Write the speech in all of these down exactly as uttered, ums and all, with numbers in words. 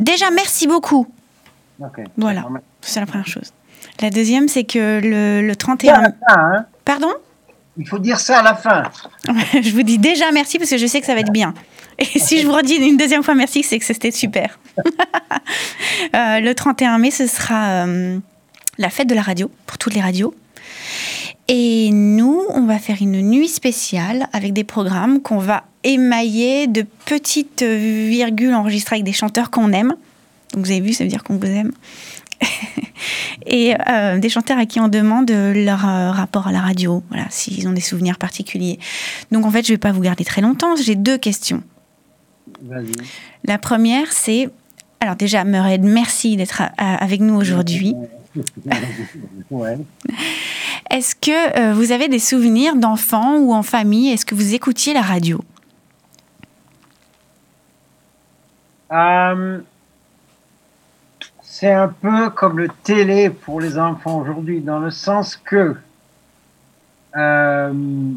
déjà, merci beaucoup. Okay. Voilà, c'est la première chose. La deuxième, c'est que le, le trente et un... À la fin, hein. Pardon ? Il faut dire ça à la fin. Je vous dis déjà merci parce que je sais que ça va être bien. Et si je vous redis une deuxième fois merci, c'est que c'était super. euh, le trente et un mai, ce sera euh, la fête de la radio, pour toutes les radios. Et nous, on va faire une nuit spéciale avec des programmes qu'on va émailler de petites virgules enregistrées avec des chanteurs qu'on aime. Donc vous avez vu, ça veut dire qu'on vous aime. Et euh, des chanteurs à qui on demande leur euh, rapport à la radio, voilà, s'ils ont des souvenirs particuliers. Donc en fait, je ne vais pas vous garder très longtemps, j'ai deux questions. Vas-y. La première, c'est... Alors déjà, Maired, merci d'être à, à, avec nous aujourd'hui. Ouais. Est-ce que euh, vous avez des souvenirs d'enfants ou en famille? Est-ce que vous écoutiez la radio? Um... C'est un peu comme le télé pour les enfants aujourd'hui, dans le sens que euh,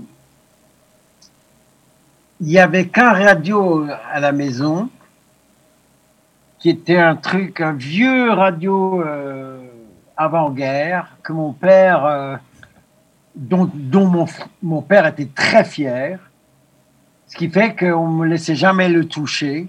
il n'y avait qu'un radio à la maison, qui était un truc, un vieux radio euh, avant-guerre, que mon père, euh, dont, dont mon, mon père était très fier, ce qui fait qu'on ne me laissait jamais le toucher.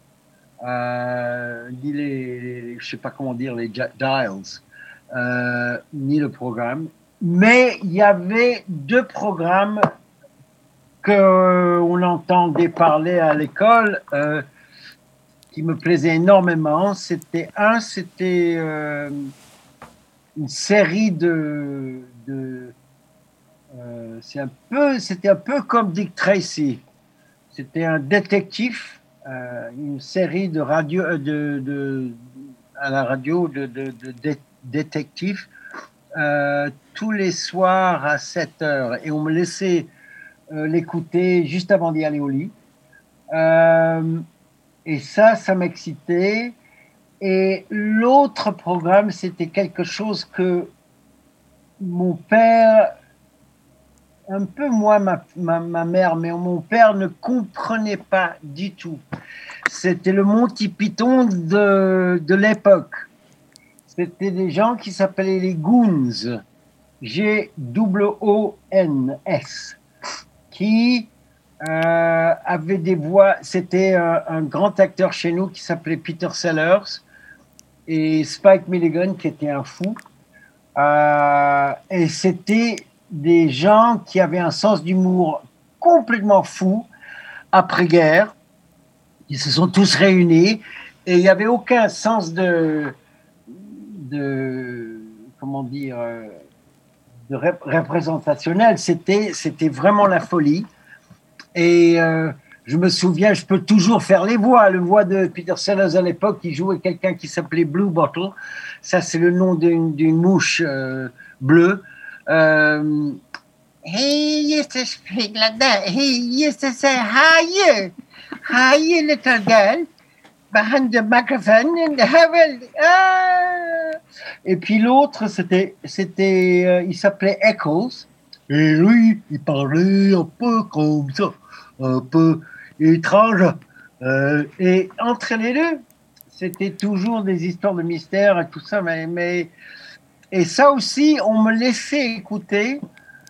Euh, ni les, les, je sais pas comment dire, les dials, euh, ni le programme. Mais il y avait deux programmes qu'on entendait parler à l'école euh, qui me plaisaient énormément. C'était un, c'était euh, une série de, de euh, c'est un peu, c'était un peu comme Dick Tracy. C'était un détective. Euh, une série de radio de, de à la radio de, de, de, de détectives euh, tous les soirs à sept heures et on me laissait euh, l'écouter juste avant d'y aller au lit euh, et ça ça m'excitait. Et l'autre programme, c'était quelque chose que mon père, un peu moi, ma, ma, ma mère, mais mon père ne comprenait pas du tout. C'était le Monty Python de, de l'époque. C'était des gens qui s'appelaient les Goons, G O O N S, qui euh, avaient des voix. C'était un, un grand acteur chez nous qui s'appelait Peter Sellers et Spike Milligan qui était un fou. Euh, et c'était des gens qui avaient un sens d'humour complètement fou après-guerre. Ils se sont tous réunis et il n'y avait aucun sens de, de comment dire, de rep- représentationnel. C'était, c'était vraiment la folie. Et euh, je me souviens, je peux toujours faire les voix. Le voix de Peter Sellers à l'époque, il jouait quelqu'un qui s'appelait Blue Bottle. Ça, c'est le nom d'une, d'une mouche euh, bleue. Euh, he used to speak like that. He used to say, "Hi, you, hi, you little girl, behind the microphone." And ah. Et puis l'autre, c'était, c'était, euh, il s'appelait Eccles. Et lui, il parlait un peu comme ça, un peu étrange. Euh, et entre les deux, c'était toujours des histoires de mystère et tout ça. Mais, mais et ça aussi, on me laissait écouter.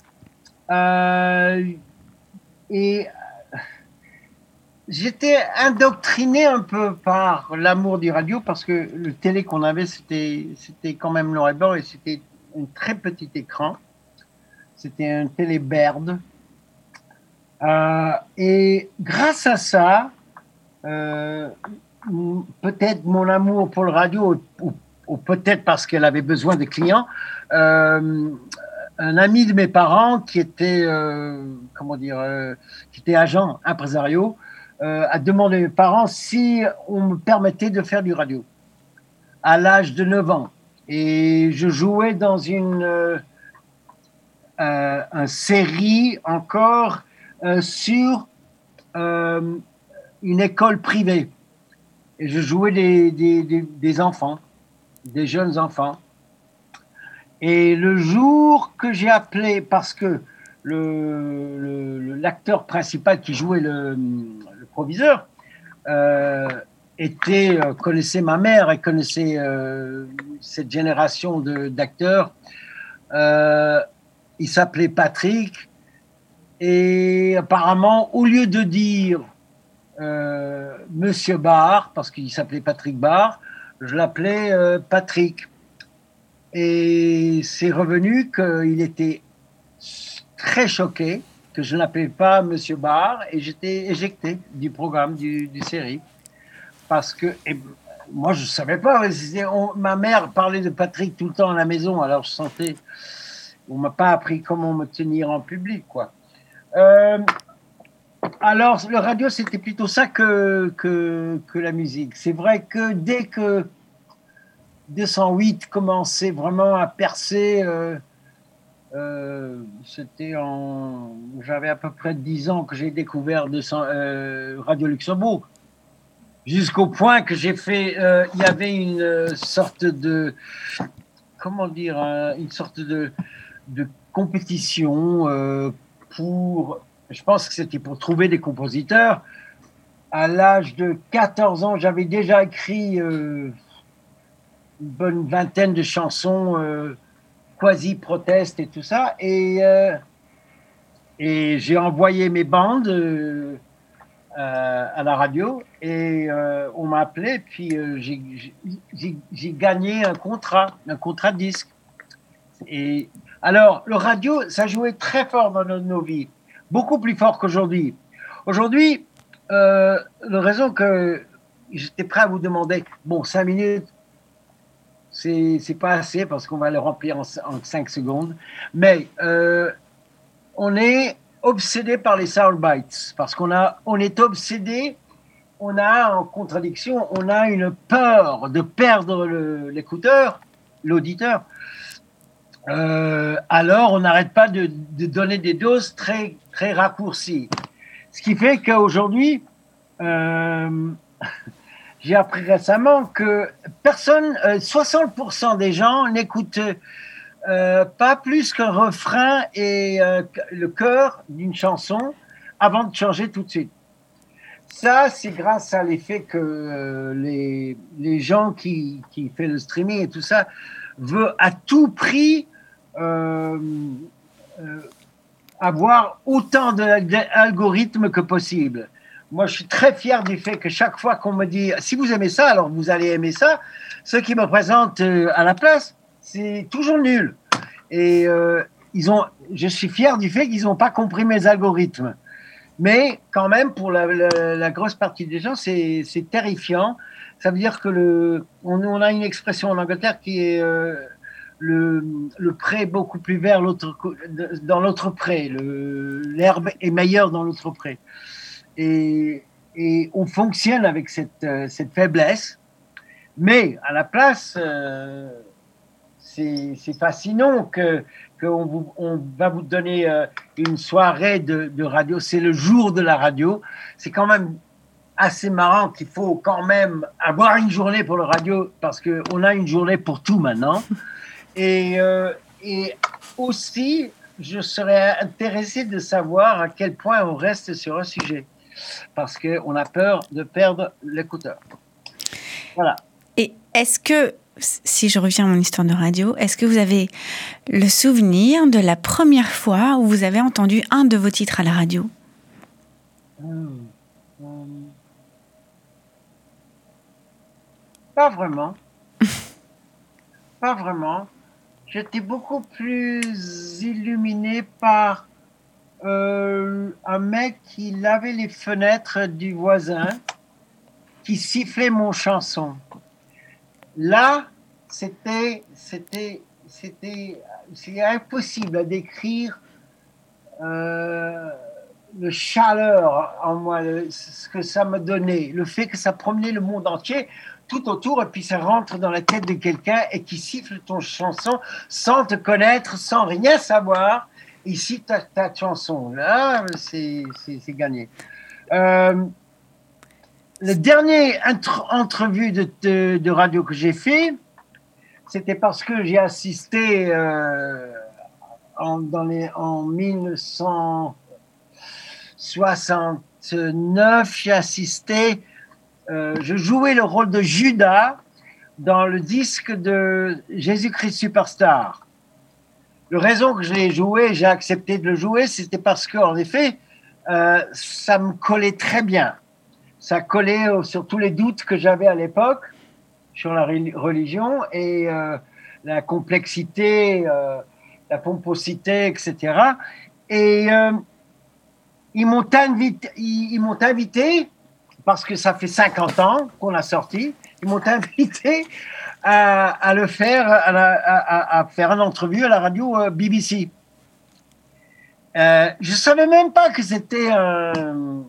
Euh, et j'étais indoctriné un peu par l'amour du radio parce que le télé qu'on avait, c'était, c'était quand même noir et blanc et c'était un très petit écran. C'était un télé Baird. Euh, et grâce à ça, euh, peut-être mon amour pour le radio, ou, ou peut-être parce qu'elle avait besoin de clients, euh, un ami de mes parents qui était, euh, comment dire, euh, qui était agent impresario, euh, a demandé à mes parents si on me permettait de faire du radio à l'âge de neuf ans. Et je jouais dans une, euh, euh, une série encore euh, sur euh, une école privée. Et je jouais des, des, des, des enfants, des jeunes enfants. Et le jour que j'ai appelé, parce que le, le, l'acteur principal qui jouait le, le proviseur, euh, était, euh, connaissait ma mère et connaissait euh, cette génération de, d'acteurs. Euh, il s'appelait Patrick et apparemment, au lieu de dire euh, Monsieur Barr, parce qu'il s'appelait Patrick Barr, je l'appelais euh, Patrick. Et c'est revenu qu'il était très choqué que je n'appelais pas Monsieur Barr et j'étais éjecté du programme, du, du série. Parce que et, moi, je ne savais pas. On, ma mère parlait de Patrick tout le temps à la maison, alors je sentais. On ne m'a pas appris comment me tenir en public, quoi. Euh, alors, le radio, c'était plutôt ça que, que, que la musique. C'est vrai que dès que deux cent huit commençait vraiment à percer, euh, euh, c'était en. J'avais à peu près dix ans que j'ai découvert deux cents, euh, Radio Luxembourg. Jusqu'au point que j'ai fait. Euh, il y avait une sorte de. Comment dire, hein, une sorte de, de compétition euh, pour. Je pense que c'était pour trouver des compositeurs. À l'âge de quatorze ans, j'avais déjà écrit euh, une bonne vingtaine de chansons euh, quasi-protestes et tout ça. Et, euh, et j'ai envoyé mes bandes euh, à la radio et euh, on m'a appelé. Puis euh, j'ai, j'ai, j'ai gagné un contrat, un contrat de disque. Et alors, le radio, ça jouait très fort dans nos, nos vies, beaucoup plus fort qu'aujourd'hui. Aujourd'hui, euh, la raison que j'étais prêt à vous demander, bon, cinq minutes, c'est, c'est pas assez parce qu'on va le remplir en, en cinq secondes, mais euh, on est obsédé par les soundbites parce qu'on a, on est obsédé, on a en contradiction, on a une peur de perdre le, l'écouteur, l'auditeur. Euh, alors on n'arrête pas de, de donner des doses très, très raccourcies. Ce qui fait qu'aujourd'hui, euh, j'ai appris récemment que personne, euh, soixante pour cent des gens n'écoutent euh, pas plus qu'un refrain et euh, le chœur d'une chanson avant de changer tout de suite. Ça, c'est grâce à l'effet que euh, les, les gens qui, qui font le streaming et tout ça veulent à tout prix euh, euh, avoir autant d'algorithmes que possible. Moi, je suis très fier du fait que chaque fois qu'on me dit « si vous aimez ça, alors vous allez aimer ça », ceux qui me présentent euh, à la place, c'est toujours nul. Et euh, ils ont, je suis fier du fait qu'ils n'ont pas compris mes algorithmes. Mais quand même, pour la, la, la grosse partie des gens, c'est, c'est terrifiant. Ça veut dire que le, on, on a une expression en Angleterre qui est euh, le, le pré beaucoup plus vert l'autre, dans l'autre pré. Le, l'herbe est meilleure dans l'autre pré. Et, et on fonctionne avec cette, cette faiblesse. Mais à la place, euh, c'est, c'est fascinant que qu'on vous, on va vous donner euh, une soirée de, de radio. C'est le jour de la radio. C'est quand même assez marrant qu'il faut quand même avoir une journée pour le radio parce qu'on a une journée pour tout maintenant. Et, euh, et aussi, je serais intéressé de savoir à quel point on reste sur un sujet parce qu'on a peur de perdre l'écouteur. Voilà. Et est-ce que, si je reviens à mon histoire de radio, est-ce que vous avez le souvenir de la première fois où vous avez entendu un de vos titres à la radio ? Hum, hum. Pas vraiment. Pas vraiment. J'étais beaucoup plus illuminé par euh, un mec qui lavait les fenêtres du voisin, qui sifflait mon chanson. Là, c'était, c'était, c'était, c'est impossible à décrire euh, le chaleur en moi, le, ce que ça me donnait, le fait que ça promenait le monde entier tout autour et puis ça rentre dans la tête de quelqu'un et qui siffle ton chanson sans te connaître, sans rien savoir. Ici, ta, ta chanson, là, c'est, c'est, c'est gagné. Euh, Le dernier entre, entrevue de, de, de radio que j'ai fait, c'était parce que j'ai assisté euh, en, dans les, en dix-neuf cent soixante-neuf, j'ai assisté euh, je jouais le rôle de Judas dans le disque de Jésus-Christ Superstar. La raison que je l'ai joué, j'ai accepté de le jouer, c'était parce qu'en effet, euh, ça me collait très bien. Ça collait sur tous les doutes que j'avais à l'époque sur la religion et euh, la complexité, euh, la pomposité, et cetera. Et euh, ils m'ont invité, ils, ils m'ont invité, parce que ça fait cinquante ans qu'on a sorti, ils m'ont invité à, à le faire, à, la, à, à faire une entrevue à la radio euh, B B C. Euh, je ne savais même pas que c'était un,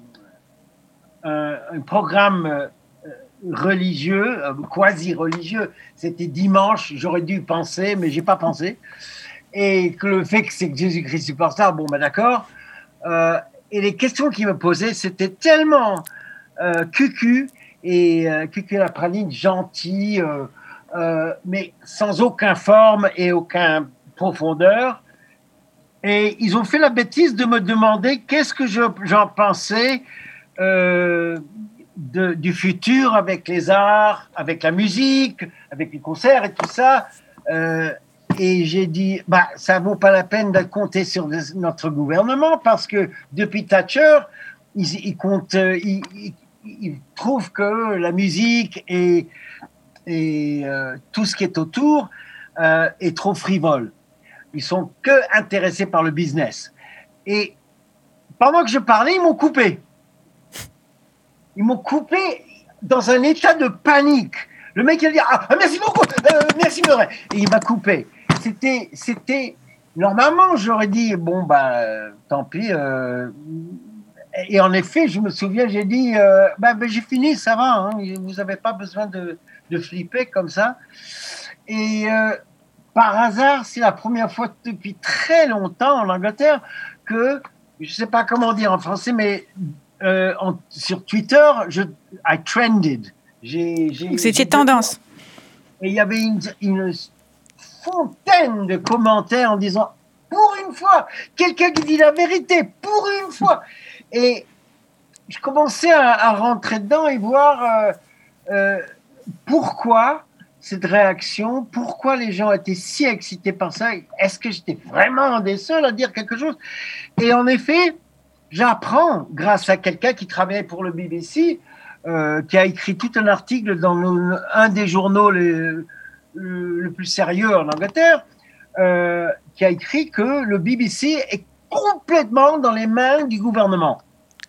un, un programme euh, religieux, euh, quasi-religieux. C'était dimanche, j'aurais dû penser, mais je n'ai pas pensé. Et que le fait que c'est Jésus-Christ Superstar, bon, ben d'accord. Euh, et les questions qu'il me posait, c'était tellement euh, cucu, et euh, cucu la praline, gentil, euh, euh, mais sans aucune forme et aucune profondeur. Et ils ont fait la bêtise de me demander qu'est-ce que je, j'en pensais euh, de, du futur avec les arts, avec la musique, avec les concerts et tout ça. Euh, et j'ai dit, bah, ça ne vaut pas la peine de compter sur notre gouvernement parce que depuis Thatcher, ils, ils, comptent, ils, ils, ils trouvent que la musique et, et euh, tout ce qui est autour euh, est trop frivole. Ils sont que intéressés par le business. Et pendant que je parlais, ils m'ont coupé. Ils m'ont coupé dans un état de panique. Le mec, il a dit « Ah, merci beaucoup, euh, merci Murray ». Et il m'a coupé. C'était, c'était... Normalement, j'aurais dit « Bon, bah, euh, tant pis. Euh... » Et en effet, je me souviens, j'ai dit euh, « bah, bah, j'ai fini, ça va. Hein, vous n'avez pas besoin de, de flipper comme ça. » Et... Euh, par hasard, c'est la première fois depuis très longtemps en Angleterre que, je ne sais pas comment dire en français, mais euh, en, sur Twitter, je, I trended. J'ai, j'ai, C'était j'ai, tendance. Et il y avait une, une fontaine de commentaires en disant « Pour une fois, quelqu'un qui dit la vérité, pour une fois !» Et je commençais à, à rentrer dedans et voir euh, euh, pourquoi cette réaction, pourquoi les gens étaient si excités par ça, est-ce que j'étais vraiment un des seuls à dire quelque chose? Et en effet, j'apprends grâce à quelqu'un qui travaillait pour le B B C, euh, qui a écrit tout un article dans le, un des journaux le, le, le plus sérieux en Angleterre, euh, qui a écrit que le B B C est complètement dans les mains du gouvernement.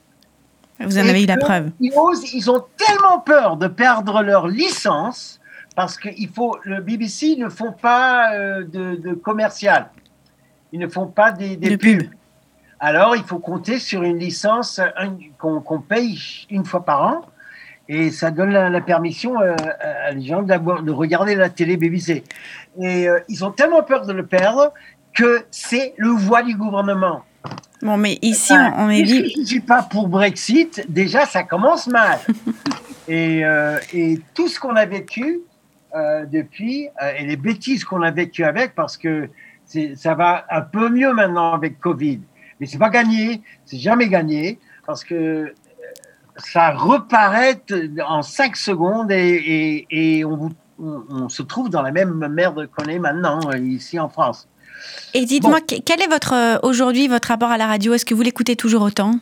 Vous en avez eu la preuve. Ils, osent, ils ont tellement peur de perdre leur licence parce que il faut, le B B C ne font pas euh, de, de commercial. Ils ne font pas des, des de pubs. pub. Alors, il faut compter sur une licence un, qu'on, qu'on paye une fois par an. Et ça donne la, la permission euh, à les gens de regarder la télé B B C. Et euh, ils ont tellement peur de le perdre que c'est le voix du gouvernement. Bon, mais ici, enfin, on est dit... Je ne suis pas pour Brexit. Déjà, ça commence mal. et, euh, et tout ce qu'on a vécu euh, depuis, euh, et les bêtises qu'on a vécues avec, parce que c'est, ça va un peu mieux maintenant avec Covid. Mais c'est pas gagné, c'est jamais gagné, parce que ça reparaît en cinq secondes et, et, et on, on, on se trouve dans la même merde qu'on est maintenant ici en France. Et dites-moi, bon. Quel est votre, aujourd'hui votre rapport à la radio? Est-ce que vous l'écoutez toujours autant?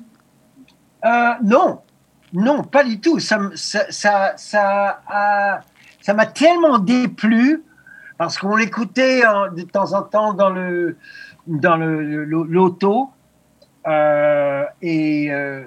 euh, Non, non, pas du tout. Ça, ça, ça, ça, a, ça m'a tellement déplu parce qu'on l'écoutait de temps en temps dans le dans le, l'auto euh, et euh,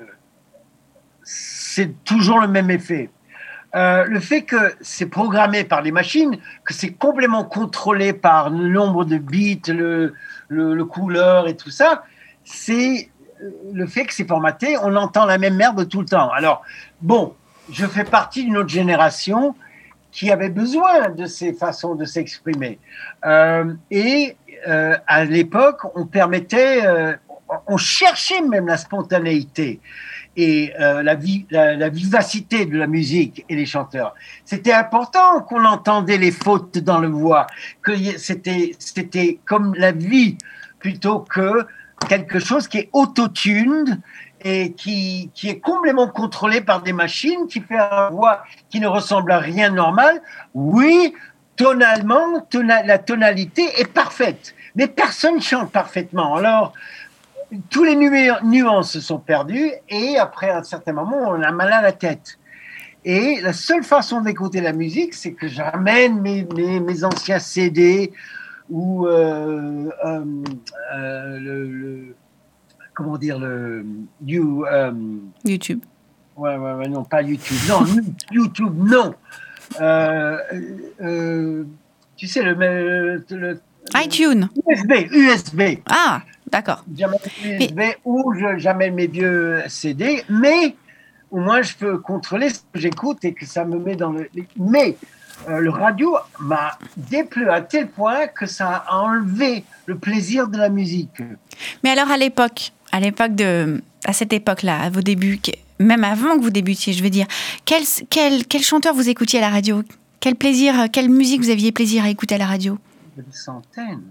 c'est toujours le même effet. Euh, le fait que c'est programmé par les machines, que c'est complètement contrôlé par le nombre de bits, le, le, le couleur et tout ça, c'est le fait que c'est formaté, on entend la même merde tout le temps. Alors, bon, je fais partie d'une autre génération qui avait besoin de ces façons de s'exprimer. Euh, et euh, à l'époque, on permettait, euh, on cherchait même la spontanéité et euh, la, vi- la, la vivacité de la musique et les chanteurs. C'était important qu'on entendait les fautes dans le voix, que c'était, c'était comme la vie plutôt que quelque chose qui est auto-tuned et qui, qui est complètement contrôlé par des machines, qui fait une voix qui ne ressemble à rien de normal. Oui, tonalement, tona, la tonalité est parfaite, mais personne chante parfaitement. Alors, tous les nu- nuances sont perdues et après un certain moment, on a mal à la tête. Et la seule façon d'écouter la musique, c'est que j'amène mes, mes, mes anciens C D ou euh, euh, euh, le, le comment dire le you, euh, YouTube. Ouais, ouais, ouais, non, pas YouTube. Non, YouTube, non. Euh, euh, tu sais, le, le, le iTunes. U S B, U S B. Ah, d'accord. J'amène U S B mais... ou je, j'amène mes vieux C D, mais au moins je peux contrôler ce que j'écoute et que ça me met dans le. Mais euh, le radio m'a déplu à tel point que ça a enlevé le plaisir de la musique. Mais alors à l'époque, à l'époque de, à cette époque-là, à vos débuts, même avant que vous débutiez, je veux dire, quel, quel, quel chanteur vous écoutiez à la radio? Quel plaisir, quelle musique vous aviez plaisir à écouter à la radio? Des centaines.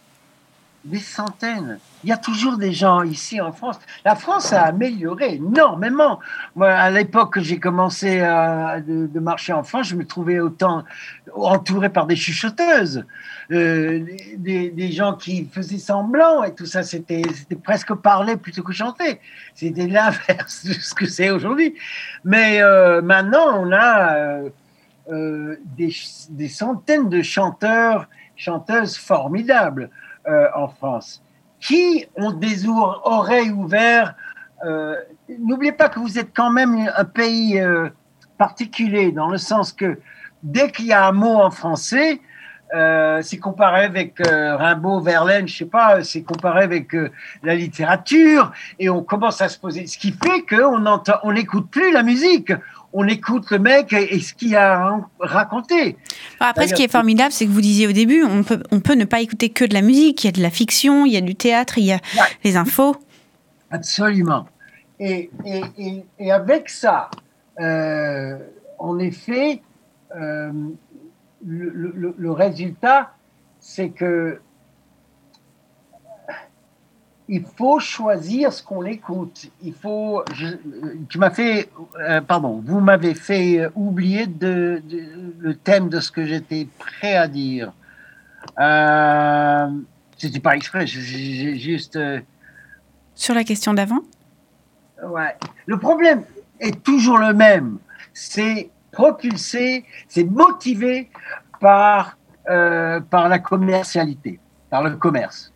Des centaines. Il y a toujours des gens ici en France. La France a amélioré énormément. Moi, à l'époque que j'ai commencé à, de, de marcher en France, je me trouvais autant entouré par des chuchoteuses, euh, des, des gens qui faisaient semblant et tout ça. C'était, c'était presque parler plutôt que chanter. C'était l'inverse de ce que c'est aujourd'hui. Mais euh, maintenant, on a euh, euh, des, des centaines de chanteurs, chanteuses formidables. Euh, en France, qui ont des oreilles ouvertes. Euh, n'oubliez pas que vous êtes quand même un pays euh, particulier, dans le sens que dès qu'il y a un mot en français, euh, c'est comparé avec euh, Rimbaud, Verlaine, je sais pas, c'est comparé avec euh, la littérature, et on commence à se poser, ce qui fait qu'on entend, on n'écoute plus la musique. On écoute le mec et ce qu'il a raconté. Après, D'ailleurs, ce qui est formidable, c'est que vous disiez au début, on peut, on peut ne pas écouter que de la musique. Il y a de la fiction, il y a du théâtre, il y a ouais. les infos. Absolument. Et, et, et, et avec ça, euh, en effet, euh, le, le, le résultat, c'est que il faut choisir ce qu'on écoute. Il faut. Je, tu m'as fait. Euh, pardon. Vous m'avez fait oublier de, de, le thème de ce que j'étais prêt à dire. Euh, c'était pas exprès. J'ai juste. Euh, Sur la question d'avant. Ouais. Le problème est toujours le même. C'est propulsé, c'est motivé par euh, par la commercialité, par le commerce.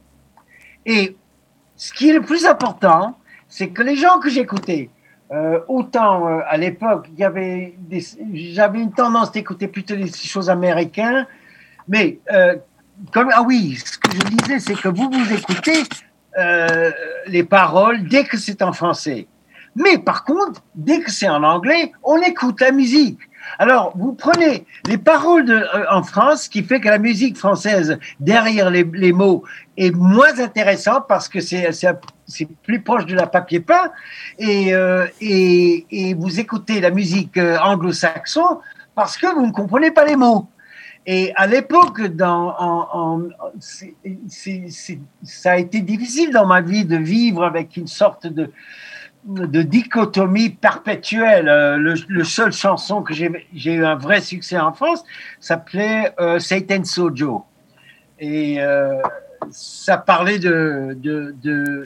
Et ce qui est le plus important, c'est que les gens que j'écoutais, euh, autant euh, à l'époque, il y avait des, j'avais une tendance d'écouter plutôt des choses américaines, mais euh, comme ah oui, ce que je disais, c'est que vous vous écoutez euh, les paroles dès que c'est en français, mais par contre, dès que c'est en anglais, on écoute la musique. Alors, vous prenez les paroles de, euh, en France, ce qui fait que la musique française, derrière les, les mots, est moins intéressante parce que c'est, c'est, c'est plus proche de la papier peint. Et, euh, et, et vous écoutez la musique euh, anglo-saxon parce que vous ne comprenez pas les mots. Et à l'époque, dans, en, en, c'est, c'est, c'est, ça a été difficile dans ma vie de vivre avec une sorte de... de dichotomie perpétuelle. Le, le seul chanson que j'ai, j'ai eu un vrai succès en France s'appelait euh, Satan Sojo. Et euh, ça parlait de, de, de,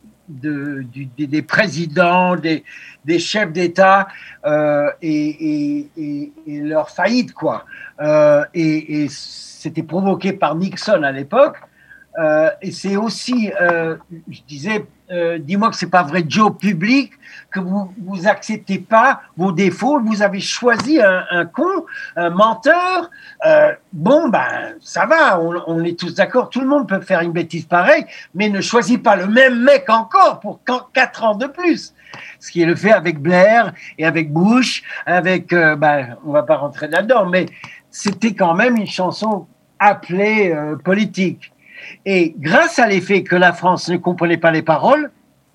de, du, des, des présidents, des, des chefs d'État euh, et, et, et, et leur faillite, quoi. Euh, et, et c'était provoqué par Nixon à l'époque. Euh, et c'est aussi, euh, je disais, euh, dis-moi que c'est pas vrai, Joe public, que vous vous acceptez pas vos défauts, vous avez choisi un, un con, un menteur. Euh, bon, ben ça va, on, on est tous d'accord, tout le monde peut faire une bêtise pareille, mais ne choisis pas le même mec encore pour quatre ans de plus. Ce qui est le fait avec Blair et avec Bush, avec, euh, ben on va pas rentrer là-dedans, mais c'était quand même une chanson appelée euh, politique. Et grâce à l'effet que la France ne comprenait pas les paroles,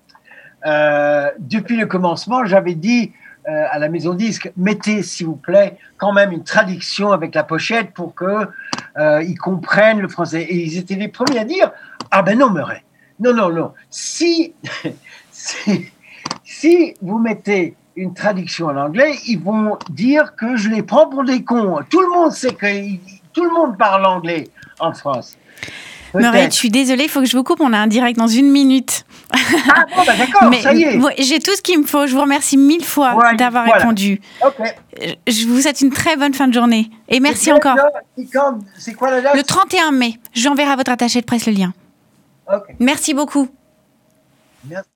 euh, depuis le commencement, j'avais dit euh, à la maison disque, mettez s'il vous plaît quand même une traduction avec la pochette pour qu'ils euh, comprennent le français. Et ils étaient les premiers à dire, ah ben non Murray, non, non, non, si, si, si vous mettez une traduction en anglais, ils vont dire que je les prends pour des cons. Tout le monde sait que tout le monde parle anglais en France. Meurette, je suis désolée, il faut que je vous coupe. On a un direct dans une minute. Ah bon, bah d'accord, Mais, ça y est. J'ai tout ce qu'il me faut. Je vous remercie mille fois ouais, d'avoir voilà. répondu. Okay. Je vous souhaite une très bonne fin de journée. Et merci encore. C'est quoi la date? Le trente et un mai. J'enverrai à votre attaché de presse le lien. Okay. Merci beaucoup. Merci.